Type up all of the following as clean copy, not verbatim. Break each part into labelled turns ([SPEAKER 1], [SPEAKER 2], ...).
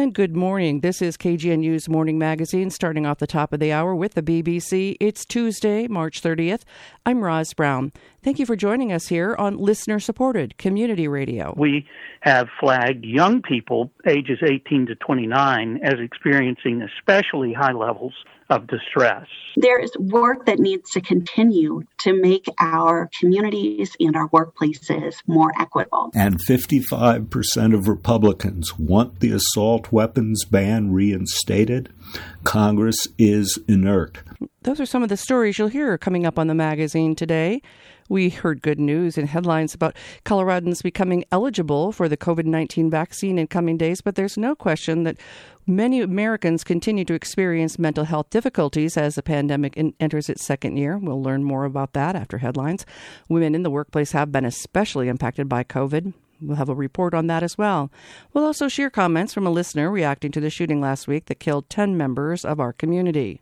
[SPEAKER 1] And good morning. This is KGNU's Morning Magazine, starting off the top of the hour with the BBC. It's Tuesday, March 30th. I'm Roz Brown. Thank you for joining us here on listener-supported community radio.
[SPEAKER 2] We have flagged young people ages 18 to 29 as experiencing especially high levels of distress.
[SPEAKER 3] There is work that needs to continue to make our communities and our workplaces more equitable.
[SPEAKER 4] And 55% of Republicans want the assault weapons ban reinstated. Congress is inert.
[SPEAKER 1] Those are some of the stories you'll hear coming up on the magazine today. We heard good news in headlines about Coloradans becoming eligible for the COVID-19 vaccine in coming days, but there's no question that many Americans continue to experience mental health difficulties as the pandemic enters its second year. We'll learn more about that after headlines. Women in the workplace have been especially impacted by COVID. We'll have a report on that as well. We'll also share comments from a listener reacting to the shooting last week that killed 10 members of our community.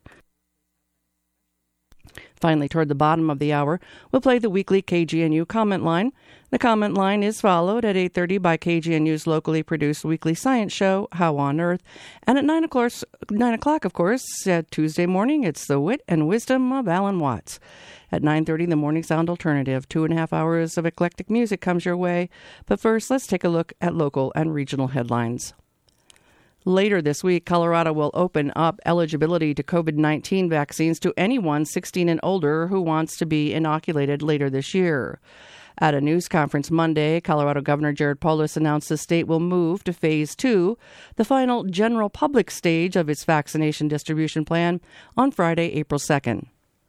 [SPEAKER 1] Finally, toward the bottom of the hour, we'll play the weekly KGNU comment line. The comment line is followed at 8:30 by KGNU's locally produced weekly science show, How on Earth. And at 9 o'clock, of course, Tuesday morning, it's the wit and wisdom of Alan Watts. At 9:30, the Morning Sound Alternative. 2.5 hours of eclectic music comes your way. But first, let's take a look at local and regional headlines. Later this week, Colorado will open up eligibility to COVID-19 vaccines to anyone 16 and older who wants to be inoculated later this year. At a news conference Monday, Colorado Governor Jared Polis announced the state will move to Phase 2, the final general public stage of its vaccination distribution plan, on Friday, April 2nd.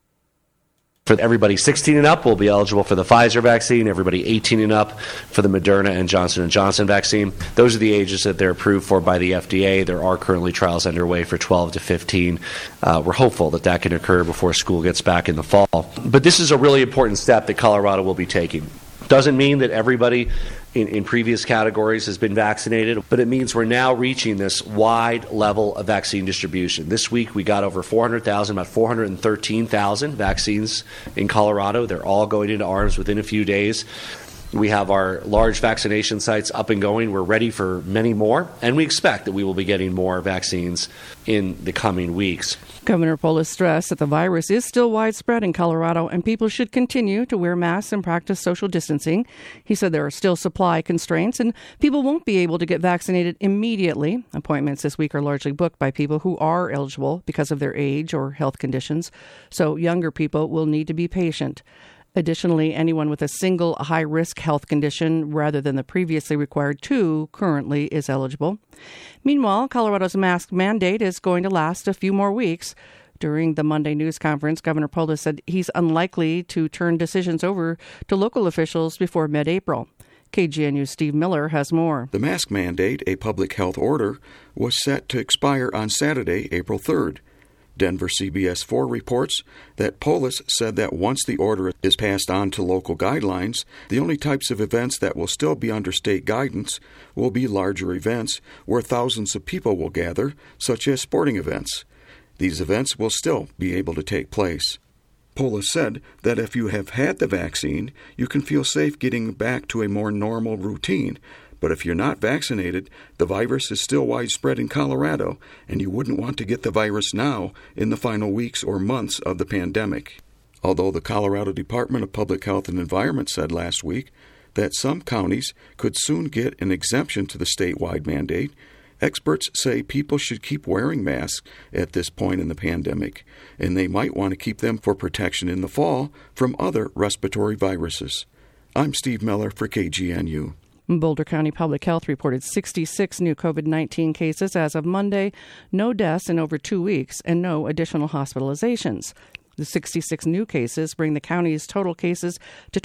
[SPEAKER 5] For everybody 16 and up will be eligible for the Pfizer vaccine, everybody 18 and up for the Moderna and Johnson & Johnson vaccine. Those are the ages that they're approved for by the FDA. There are currently trials underway for 12 to 15. We're hopeful that that can occur before school gets back in the fall. But this is a really important step that Colorado will be taking. Doesn't mean that everybody in previous categories has been vaccinated, but it means we're now reaching this wide level of vaccine distribution. This week we got over 400,000, about 413,000 vaccines in Colorado. They're all going into arms within a few days. We have our large vaccination sites up and going. We're ready for many more, and we expect that we will be getting more vaccines in the coming weeks.
[SPEAKER 1] Governor Polis stressed that the virus is still widespread in Colorado and people should continue to wear masks and practice social distancing. He said there are still supply constraints and people won't be able to get vaccinated immediately. Appointments this week are largely booked by people who are eligible because of their age or health conditions, so younger people will need to be patient. Additionally, anyone with a single high-risk health condition rather than the previously required 2 currently is eligible. Meanwhile, Colorado's mask mandate is going to last a few more weeks. During the Monday news conference, Governor Polis said he's unlikely to turn decisions over to local officials before mid-April. KGNU's Steve Miller has more.
[SPEAKER 6] The mask mandate, a public health order, was set to expire on Saturday, April 3rd. Denver CBS 4 reports that Polis said that once the order is passed on to local guidelines, the only types of events that will still be under state guidance will be larger events where thousands of people will gather, such as sporting events. These events will still be able to take place. Polis said that if you have had the vaccine, you can feel safe getting back to a more normal routine. But if you're not vaccinated, the virus is still widespread in Colorado, and you wouldn't want to get the virus now in the final weeks or months of the pandemic. Although the Colorado Department of Public Health and Environment said last week that some counties could soon get an exemption to the statewide mandate, experts say people should keep wearing masks at this point in the pandemic, and they might want to keep them for protection in the fall from other respiratory viruses. I'm Steve Miller for KGNU.
[SPEAKER 1] Boulder County Public Health reported 66 new COVID-19 cases as of Monday, no deaths in over 2 weeks, and no additional hospitalizations. The 66 new cases bring the county's total cases to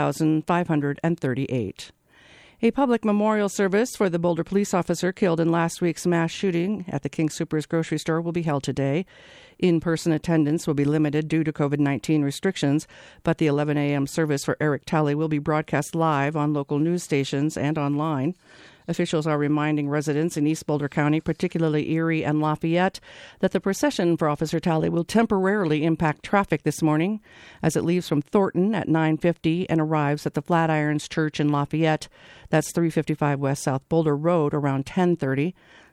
[SPEAKER 1] 20,538. A public memorial service for the Boulder police officer killed in last week's mass shooting at the King Soopers grocery store will be held today. In-person attendance will be limited due to COVID-19 restrictions, but the 11 a.m. service for Eric Talley will be broadcast live on local news stations and online. Officials are reminding residents in East Boulder County, particularly Erie and Lafayette, that the procession for Officer Talley will temporarily impact traffic this morning as it leaves from Thornton at 9:50 and arrives at the Flatirons Church in Lafayette. That's 355 West South Boulder Road around 10:30.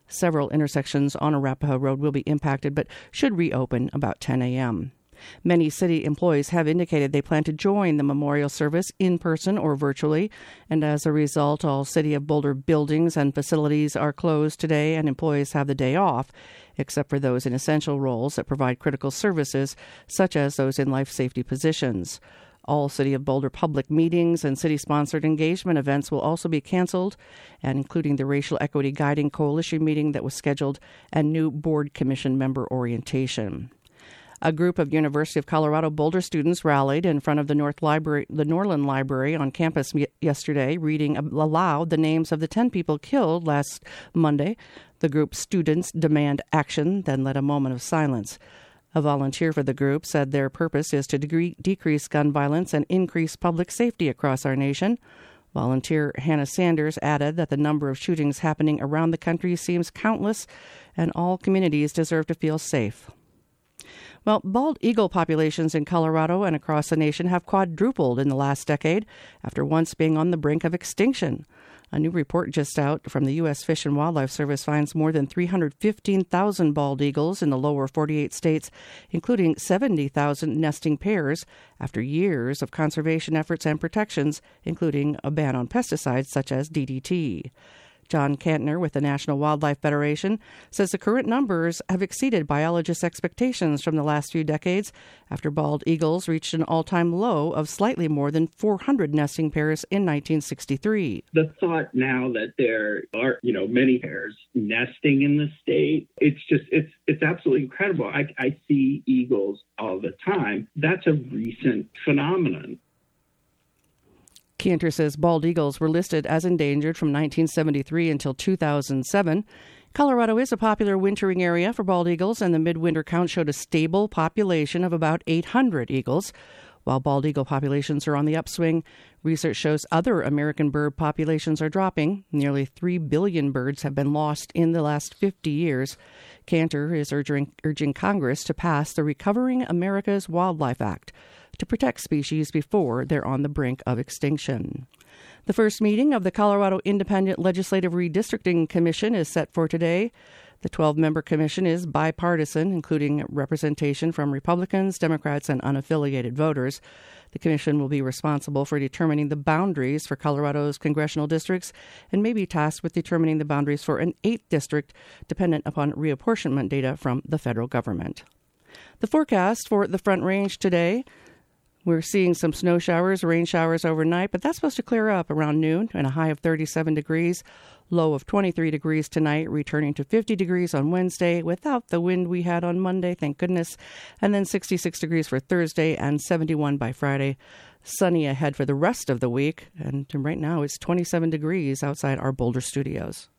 [SPEAKER 1] Several intersections on Arapahoe Road will be impacted, but should reopen about 10 a.m. Many city employees have indicated they plan to join the memorial service in person or virtually, and as a result, all City of Boulder buildings and facilities are closed today, and employees have the day off, except for those in essential roles that provide critical services, such as those in life safety positions. All City of Boulder public meetings and city-sponsored engagement events will also be canceled, and including the Racial Equity Guiding Coalition meeting that was scheduled and new board commission member orientation. A group of University of Colorado Boulder students rallied in front of the Norland Library on campus yesterday, reading aloud the names of the 10 people killed last Monday. The group's students demand action, then led a moment of silence. A volunteer for the group said their purpose is to decrease gun violence and increase public safety across our nation. Volunteer Hannah Sanders added that the number of shootings happening around the country seems countless, and all communities deserve to feel safe. Well, bald eagle populations in Colorado and across the nation have quadrupled in the last decade after once being on the brink of extinction. A new report just out from the U.S. Fish and Wildlife Service finds more than 315,000 bald eagles in the lower 48 states, including 70,000 nesting pairs, after years of conservation efforts and protections, including a ban on pesticides such as DDT. John Kantner with the National Wildlife Federation says the current numbers have exceeded biologists' expectations from the last few decades after bald eagles reached an all-time low of slightly more than 400 nesting pairs in 1963.
[SPEAKER 7] The thought now that there are, many pairs nesting in the state, it's absolutely incredible. I see eagles all the time. That's a recent phenomenon.
[SPEAKER 1] Cantor says bald eagles were listed as endangered from 1973 until 2007. Colorado is a popular wintering area for bald eagles, and the midwinter count showed a stable population of about 800 eagles. While bald eagle populations are on the upswing, research shows other American bird populations are dropping. Nearly 3 billion birds have been lost in the last 50 years. Cantor is urging Congress to pass the Recovering America's Wildlife Act to protect species before they're on the brink of extinction. The first meeting of the Colorado Independent Legislative Redistricting Commission is set for today. The 12-member commission is bipartisan, including representation from Republicans, Democrats, and unaffiliated voters. The commission will be responsible for determining the boundaries for Colorado's congressional districts and may be tasked with determining the boundaries for an 8th district, dependent upon reapportionment data from the federal government. The forecast for the Front Range today: we're seeing some snow showers, rain showers overnight, but that's supposed to clear up around noon and a high of 37 degrees, low of 23 degrees tonight, returning to 50 degrees on Wednesday without the wind we had on Monday, thank goodness, and then 66 degrees for Thursday and 71 by Friday. Sunny ahead for the rest of the week, and right now it's 27 degrees outside our Boulder studios.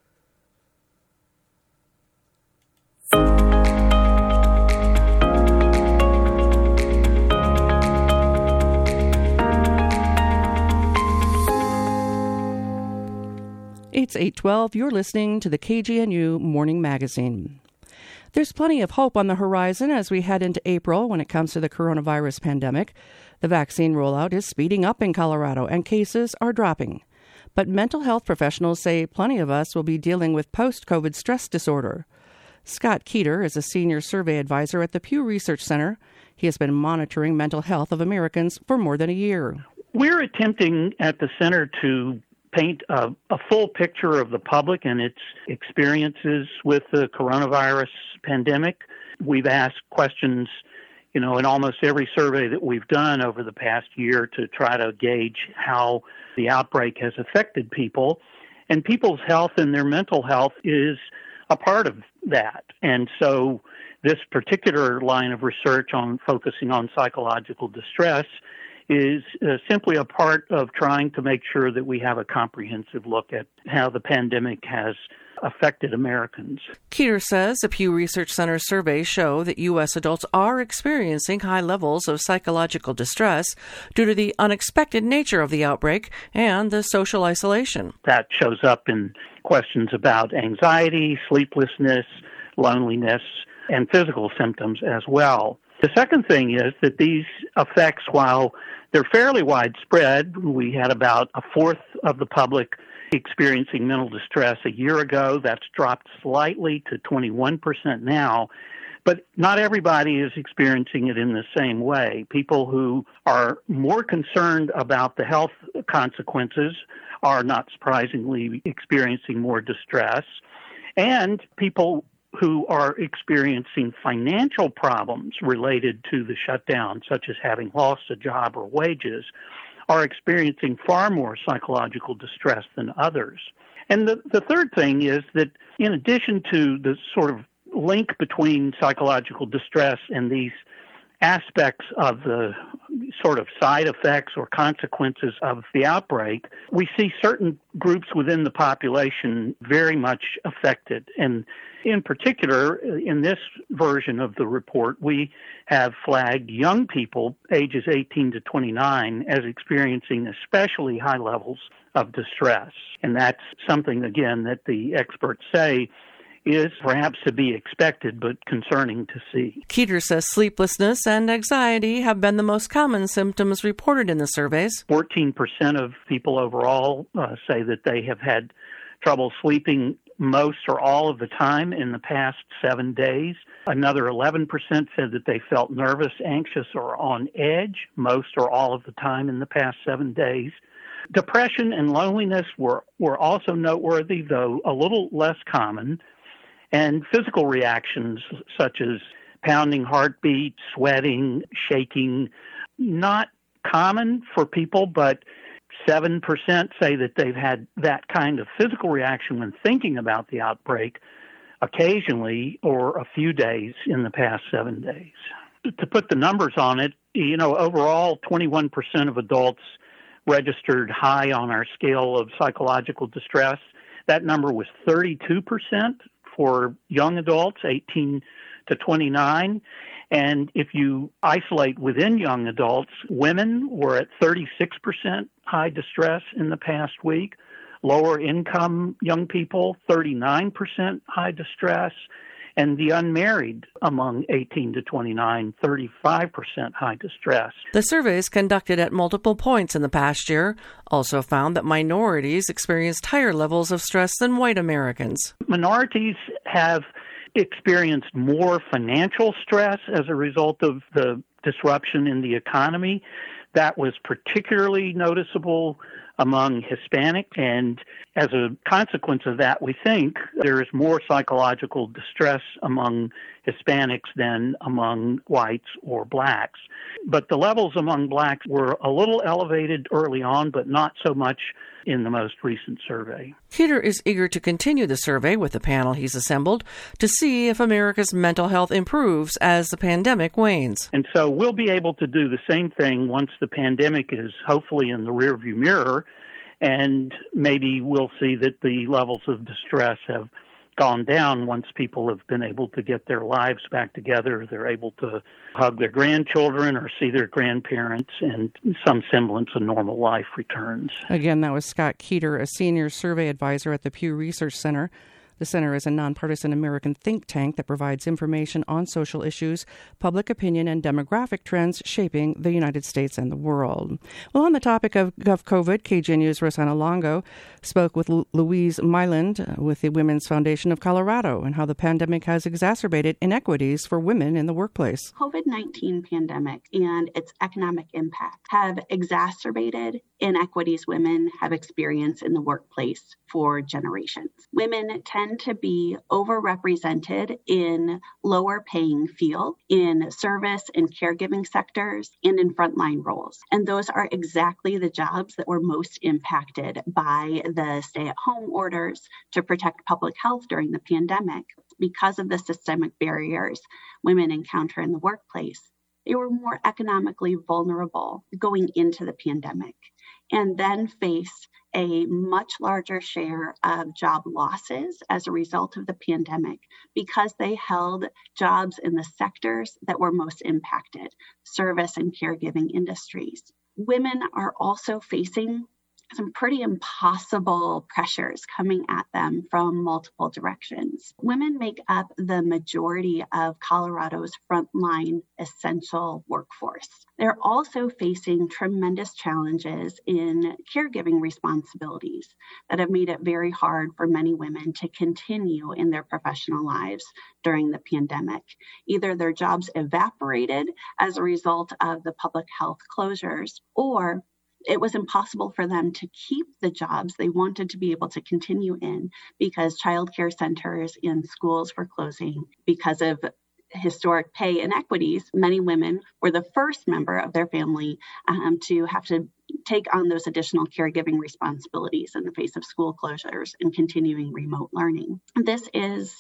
[SPEAKER 1] It's 8:12. You're listening to the KGNU Morning Magazine. There's plenty of hope on the horizon as we head into April when it comes to the coronavirus pandemic. The vaccine rollout is speeding up in Colorado and cases are dropping. But mental health professionals say plenty of us will be dealing with post-COVID stress disorder. Scott Keeter is a senior survey advisor at the Pew Research Center. He has been monitoring mental health of Americans for more than a year.
[SPEAKER 2] We're attempting at the center to paint a full picture of the public and its experiences with the coronavirus pandemic. We've asked questions, in almost every survey that we've done over the past year to try to gauge how the outbreak has affected people. And people's health and their mental health is a part of that. And so this particular line of research on focusing on psychological distress is simply a part of trying to make sure that we have a comprehensive look at how the pandemic has affected Americans.
[SPEAKER 1] Keeter says the Pew Research Center surveys show that U.S. adults are experiencing high levels of psychological distress due to the unexpected nature of the outbreak and the social isolation.
[SPEAKER 2] That shows up in questions about anxiety, sleeplessness, loneliness, and physical symptoms as well. The second thing is that these effects, while they're fairly widespread, we had about a fourth of the public experiencing mental distress a year ago. That's dropped slightly to 21% now. But not everybody is experiencing it in the same way. People who are more concerned about the health consequences are not surprisingly experiencing more distress. And people who are experiencing financial problems related to the shutdown, such as having lost a job or wages, are experiencing far more psychological distress than others. And the third thing is that in addition to the sort of link between psychological distress and these aspects of the sort of side effects or consequences of the outbreak, we see certain groups within the population very much affected. And in particular, in this version of the report, we have flagged young people ages 18 to 29 as experiencing especially high levels of distress. And that's something, again, that the experts say is perhaps to be expected, but concerning to see.
[SPEAKER 1] Keeter says sleeplessness and anxiety have been the most common symptoms reported in the surveys.
[SPEAKER 2] 14% of people overall say that they have had trouble sleeping most or all of the time in the past 7 days. Another 11% said that they felt nervous, anxious, or on edge most or all of the time in the past 7 days. Depression and loneliness were also noteworthy, though a little less common. And physical reactions such as pounding heartbeat, sweating, shaking, not common for people, but 7% say that they've had that kind of physical reaction when thinking about the outbreak occasionally or a few days in the past 7 days. To put the numbers on it, overall 21% of adults registered high on our scale of psychological distress. That number was 32% for young adults, 18 to 29. And if you isolate within young adults, women were at 36% high distress in the past week. Lower income young people, 39% high distress. And the unmarried among 18 to 29, 35% high distress.
[SPEAKER 1] The surveys conducted at multiple points in the past year also found that minorities experienced higher levels of stress than white Americans.
[SPEAKER 2] Minorities have experienced more financial stress as a result of the disruption in the economy. That was particularly noticeable among Hispanic, and as a consequence of that, we think there is more psychological distress among Hispanics than among whites or blacks. But the levels among blacks were a little elevated early on, but not so much in the most recent survey.
[SPEAKER 1] Keeter is eager to continue the survey with the panel he's assembled to see if America's mental health improves as the pandemic wanes.
[SPEAKER 2] And so we'll be able to do the same thing once the pandemic is hopefully in the rearview mirror, and maybe we'll see that the levels of distress have gone down once people have been able to get their lives back together. They're able to hug their grandchildren or see their grandparents, and some semblance of normal life returns.
[SPEAKER 1] Again, that was Scott Keeter, a senior survey advisor at the Pew Research Center. The center is a nonpartisan American think tank that provides information on social issues, public opinion, and demographic trends shaping the United States and the world. Well, on the topic of COVID, KGNU's Rosanna Longo spoke with Louise Myland with the Women's Foundation of Colorado and how the pandemic has exacerbated inequities for women in the workplace.
[SPEAKER 3] COVID-19 pandemic and its economic impact have exacerbated inequities women have experienced in the workplace for generations. Women tend to be overrepresented in lower paying fields, in service and caregiving sectors, and in frontline roles. And those are exactly the jobs that were most impacted by the stay-at-home orders to protect public health during the pandemic. Because of the systemic barriers women encounter in the workplace, they were more economically vulnerable going into the pandemic, and then face a much larger share of job losses as a result of the pandemic because they held jobs in the sectors that were most impacted, service and caregiving industries. Women are also facing some pretty impossible pressures coming at them from multiple directions. Women make up the majority of Colorado's frontline essential workforce. They're also facing tremendous challenges in caregiving responsibilities that have made it very hard for many women to continue in their professional lives during the pandemic. Either their jobs evaporated as a result of the public health closures, or it was impossible for them to keep the jobs they wanted to be able to continue in because childcare centers and schools were closing because of historic pay inequities. Many women were the first member of their family to have to take on those additional caregiving responsibilities in the face of school closures and continuing remote learning. This is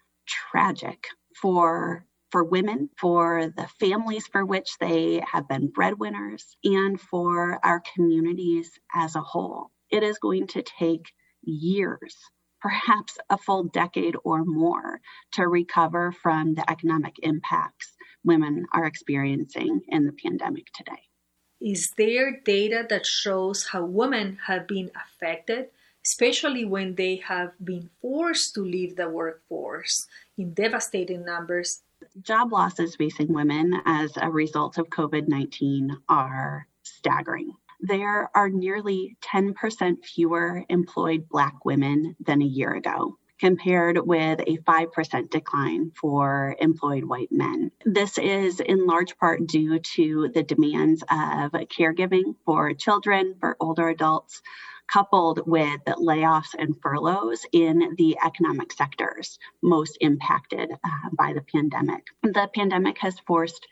[SPEAKER 3] tragic for women, for the families for which they have been breadwinners, and for our communities as a whole. It is going to take years, perhaps a full decade or more, to recover from the economic impacts women are experiencing in the pandemic today.
[SPEAKER 8] Is there data that shows how women have been affected, especially when they have been forced to leave the workforce in devastating numbers?
[SPEAKER 3] Job losses facing women as a result of COVID-19 are staggering. There are nearly 10% fewer employed Black women than a year ago, compared with a 5% decline for employed white men. This is in large part due to the demands of caregiving for children, for older adults, coupled with layoffs and furloughs in the economic sectors most impacted by the pandemic. The pandemic has forced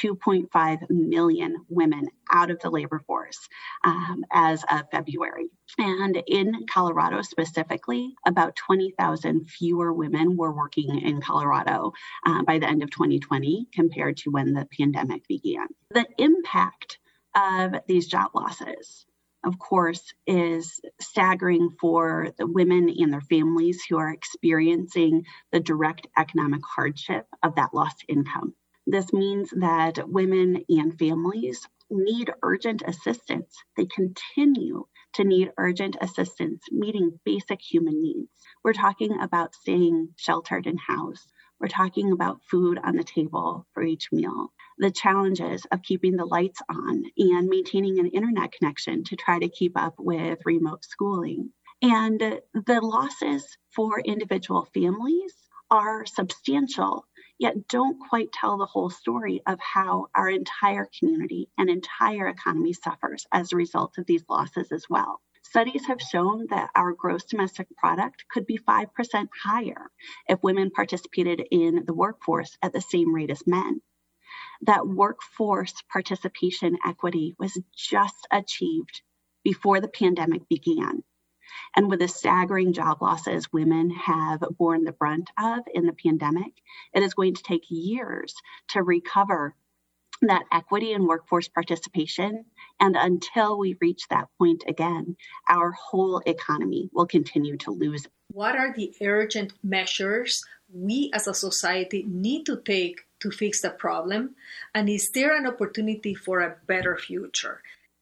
[SPEAKER 3] 2.5 million women out of the labor force as of February. And in Colorado specifically, about 20,000 fewer women were working in Colorado by the end of 2020 compared to when the pandemic began. The impact of these job losses, of course, is staggering for the women and their families who are experiencing the direct economic hardship of that lost income. This means that women and families need urgent assistance. They continue to need urgent assistance meeting basic human needs. We're talking about staying sheltered and housed. We're talking about food on the table for each meal. The challenges of keeping the lights on and maintaining an internet connection to try to keep up with remote schooling. And the losses for individual families are substantial, yet don't quite tell the whole story of how our entire community and entire economy suffers as a result of these losses as well. Studies have shown that our gross domestic product could be 5% higher if women participated in the workforce at the same rate as men. That workforce participation equity was just achieved before the pandemic began. And with the staggering job losses women have borne the brunt of in the pandemic, it is going to take years to recover that equity in workforce participation. And until we reach that point again, our whole economy will continue to lose.
[SPEAKER 8] What are the urgent measures we as a society need to take to fix the problem? And is there an opportunity for a better future?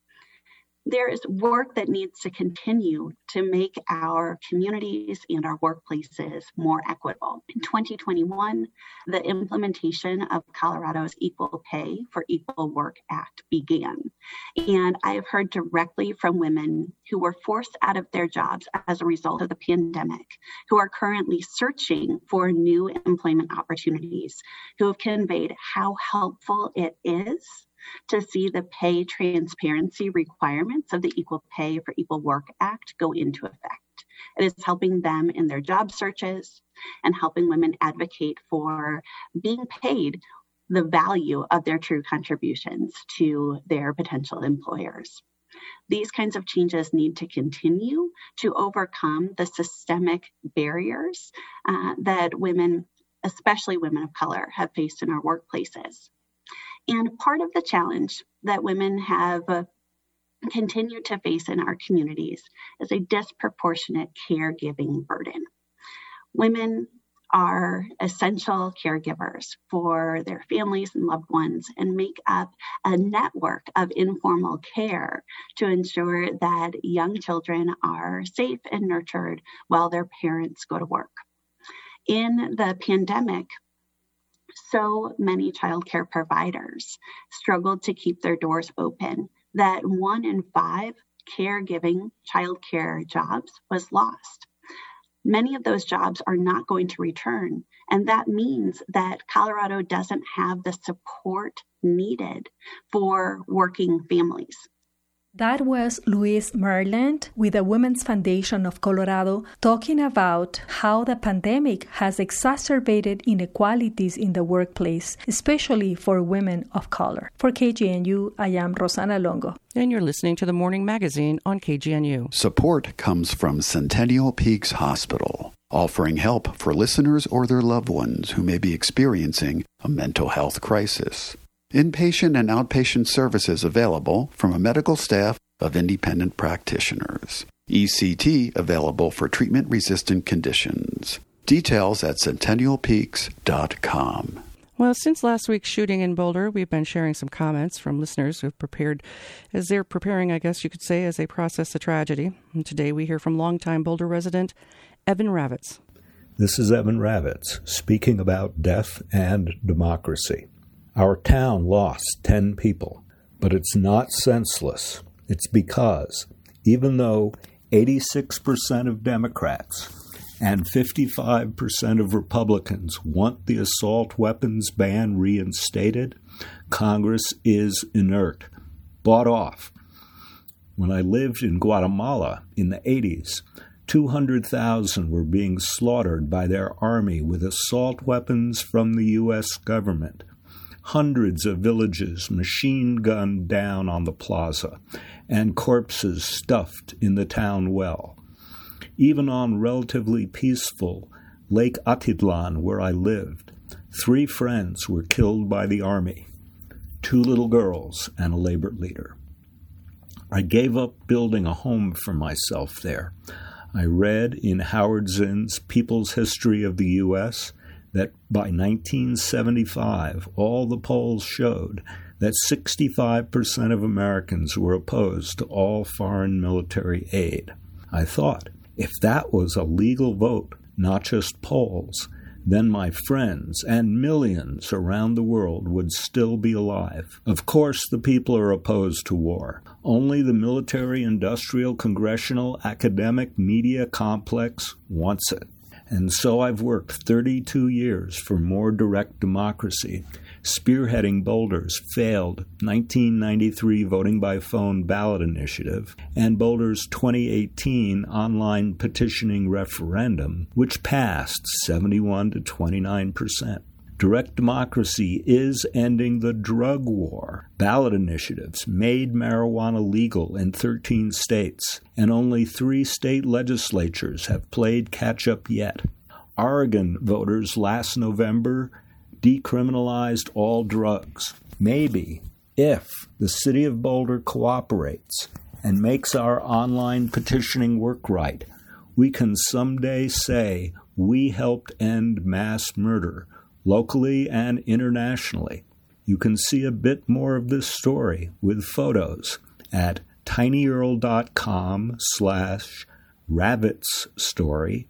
[SPEAKER 3] There is work that needs to continue to make our communities and our workplaces more equitable. In 2021, the implementation of Colorado's Equal Pay for Equal Work Act began. And I have heard directly from women who were forced out of their jobs as a result of the pandemic, who are currently searching for new employment opportunities, who have conveyed how helpful it is to see the pay transparency requirements of the Equal Pay for Equal Work Act go into effect. It is helping them in their job searches and helping women advocate for being paid the value of their true contributions to their potential employers. These kinds of changes need to continue to overcome the systemic barriers that women, especially women of color, have faced in our workplaces. And part of the challenge that women have continued to face in our communities is a disproportionate caregiving burden. Women are essential caregivers for their families and loved ones and make up a network of informal care to ensure that young children are safe and nurtured while their parents go to work. In the pandemic, so many childcare providers struggled to keep their doors open that 1 in 5 caregiving childcare jobs was lost. Many of those jobs are not going to return, and that means that Colorado doesn't have the support needed for working families.
[SPEAKER 9] That was Louise Merland with the Women's Foundation of Colorado talking about how the pandemic has exacerbated inequalities in the workplace, especially for women of color. For KGNU, I am Rosanna Longo.
[SPEAKER 1] And you're listening to the Morning Magazine on KGNU.
[SPEAKER 10] Support comes from Centennial Peaks Hospital, offering help for listeners or their loved ones who may be experiencing a mental health crisis. Inpatient and outpatient services available from a medical staff of independent practitioners. ECT available for treatment-resistant conditions. Details at centennialpeaks.com.
[SPEAKER 1] Well, since last week's shooting in Boulder, we've been sharing some comments from listeners who've prepared, as they're preparing, I guess you could say, as they process the tragedy. And today we hear from longtime Boulder resident Evan Ravitz.
[SPEAKER 4] This is Evan Ravitz speaking about death and democracy. Our town lost 10 people, but it's not senseless. It's because even though 86% of Democrats and 55% of Republicans want the assault weapons ban reinstated, Congress is inert, bought off. When I lived in Guatemala in the 80s, 200,000 were being slaughtered by their army with assault weapons from the U.S. government. Hundreds of villages machine-gunned down on the plaza, and corpses stuffed in the town well. Even on relatively peaceful Lake Atitlan, where I lived, 3 friends were killed by the army, 2 little girls and a labor leader. I gave up building a home for myself there. I read in Howard Zinn's People's History of the U.S. that by 1975, all the polls showed that 65% of Americans were opposed to all foreign military aid. I thought, if that was a legal vote, not just polls, then my friends and millions around the world would still be alive. Of course, the people are opposed to war. Only the military-industrial, congressional, academic, media complex wants it. And so I've worked 32 years for more direct democracy, spearheading Boulder's failed 1993 voting by phone ballot initiative and Boulder's 2018 online petitioning referendum, which passed 71 to 29%. Direct democracy is ending the drug war. Ballot initiatives made marijuana legal in 13 states, and only 3 state legislatures have played catch-up yet. Oregon voters last November decriminalized all drugs. Maybe, if the city of Boulder cooperates and makes our online petitioning work right, we can someday say we helped end mass murder, locally and internationally. You can see a bit more of this story with photos at tinyurl.com/Ravitz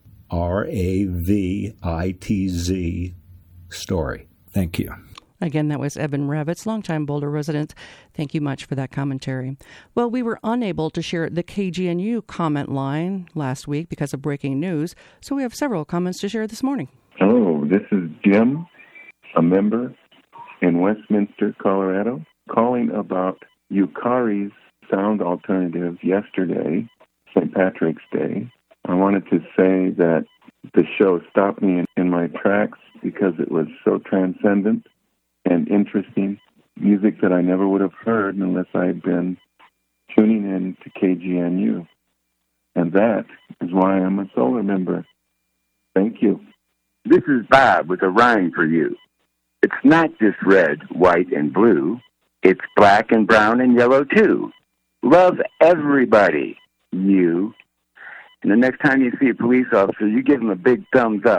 [SPEAKER 4] RAVITZ story. Thank you.
[SPEAKER 1] Again, that was Evan Ravitz, longtime Boulder resident. Thank you much for that commentary. Well, we were unable to share the KGNU comment line last week because of breaking news, so we have several comments to share this morning.
[SPEAKER 11] Hello, this is Jim, a member in Westminster, Colorado, calling about Yukari's sound alternative yesterday, St. Patrick's Day. I wanted to say that the show stopped me in my tracks because it was so transcendent and interesting, music that I never would have heard unless I had been tuning in to KGNU. And that is why I'm a solar member. Thank you.
[SPEAKER 12] This is Bob with a rhyme for you. It's not just red, white, and blue. It's black and brown and yellow, too. Love everybody, you. And the next time you see a police officer, you give him a big thumbs up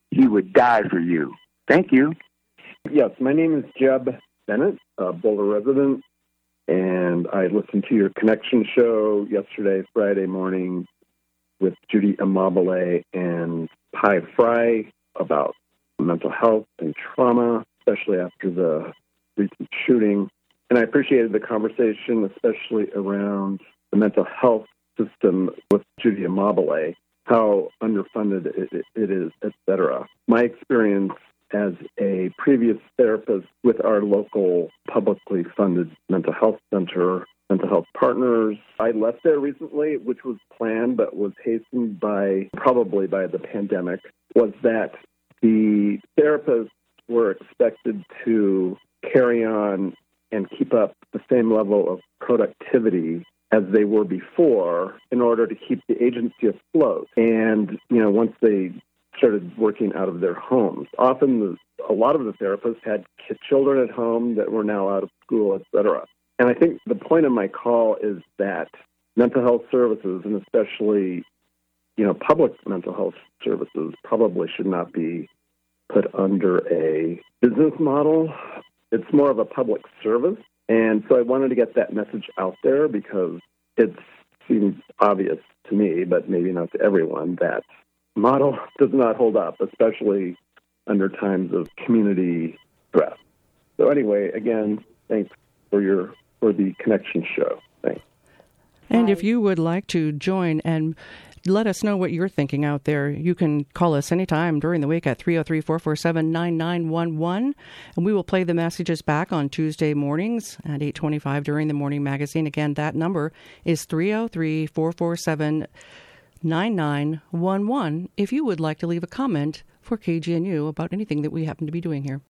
[SPEAKER 12] He would die for you. Thank you.
[SPEAKER 13] Yes, my name is Jeb Bennett, a Boulder resident, and I listened to your Connection show yesterday, Friday morning, with Judy Amabile and Pi Fry about mental health and trauma, especially after the recent shooting. And I appreciated the conversation, especially around the mental health system with Judy Amabile, how underfunded it is, etc. My experience as a previous therapist with our local publicly funded mental health center, Mental Health Partners, I left there recently, which was planned but was hastened probably by the pandemic, was that the therapists were expected to carry on and keep up the same level of productivity as they were before in order to keep the agency afloat. And, once they started working out of their homes, often a lot of the therapists had children at home that were now out of school, et cetera. And I think the point of my call is that mental health services, and especially, public mental health services, probably should not be put under a business model. It's more of a public service. And so I wanted to get that message out there because it seems obvious to me, but maybe not to everyone, that model does not hold up, especially under times of community stress. So anyway, again, thanks for the Connection show. Thanks.
[SPEAKER 1] And if you would like to join and let us know what you're thinking out there, you can call us anytime during the week at 303-447-9911, and we will play the messages back on Tuesday mornings at 8:25 during the morning magazine. Again, that number is 303-447-9911 if you would like to leave a comment for KGNU about anything that we happen to be doing here.